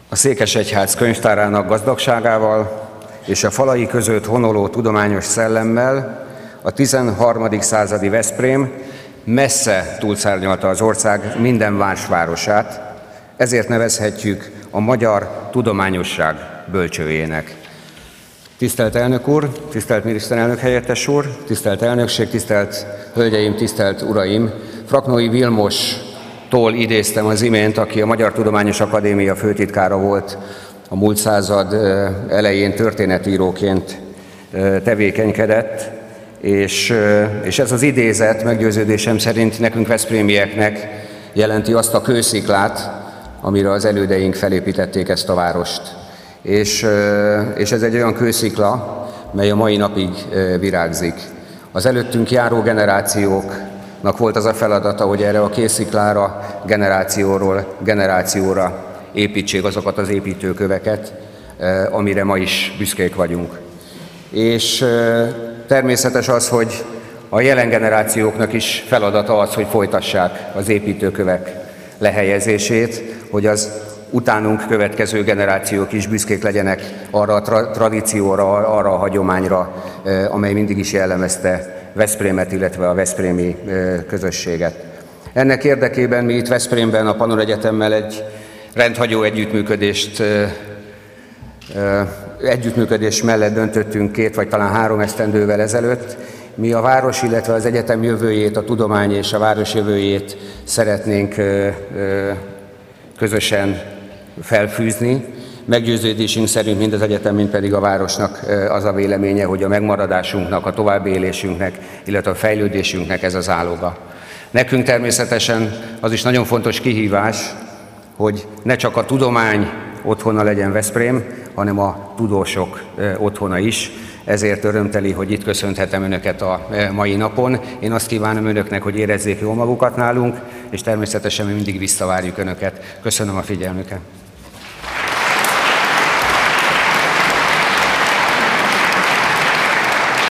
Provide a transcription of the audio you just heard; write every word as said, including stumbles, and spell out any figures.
A székesegyház könyvtárának gazdagságával és a falai között honoló tudományos szellemmel a tizenharmadik századi Veszprém messze túlszárnyalta az ország minden más városát, ezért nevezhetjük a magyar tudományosság bölcsőjének. Tisztelt elnök úr, tisztelt miniszterelnök helyettes úr, tisztelt elnökség, tisztelt hölgyeim, tisztelt uraim! Fraknói Vilmostól idéztem az imént, aki a Magyar Tudományos Akadémia főtitkára volt a múlt század elején, történetíróként tevékenykedett, és, és ez az idézet meggyőződésem szerint nekünk veszprémieknek jelenti azt a kősziklát, amire az elődeink felépítették ezt a várost. És, és ez egy olyan kőszikla, mely a mai napig virágzik. Az előttünk járó generációknak volt az a feladata, hogy erre a kősziklára generációról generációra építsék azokat az építőköveket, amire ma is büszkék vagyunk. És természetes az, hogy a jelen generációknak is feladata az, hogy folytassák az építőkövek lehelyezését, hogy az utánunk következő generációk is büszkék legyenek arra a tra- tradícióra, arra a hagyományra, amely mindig is jellemezte Veszprémet, illetve a veszprémi közösséget. Ennek érdekében mi itt Veszprémben a Pannon Egyetemmel egy rendhagyó együttműködést, együttműködés mellett döntöttünk két vagy talán három esztendővel ezelőtt. Mi a város, illetve az egyetem jövőjét, a tudomány és a város jövőjét szeretnénk közösen felfűzni. Meggyőződésünk szerint mind az egyetem, mind pedig a városnak az a véleménye, hogy a megmaradásunknak, a továbbélésünknek, illetve a fejlődésünknek ez az áloga. Nekünk természetesen az is nagyon fontos kihívás, hogy ne csak a tudomány otthona legyen Veszprém, hanem a tudósok otthona is. Ezért örömteli, hogy itt köszönhetem Önöket a mai napon. Én azt kívánom Önöknek, hogy érezzék jól magukat nálunk, és természetesen mi mindig visszavárjuk Önöket. Köszönöm a figyelmüket.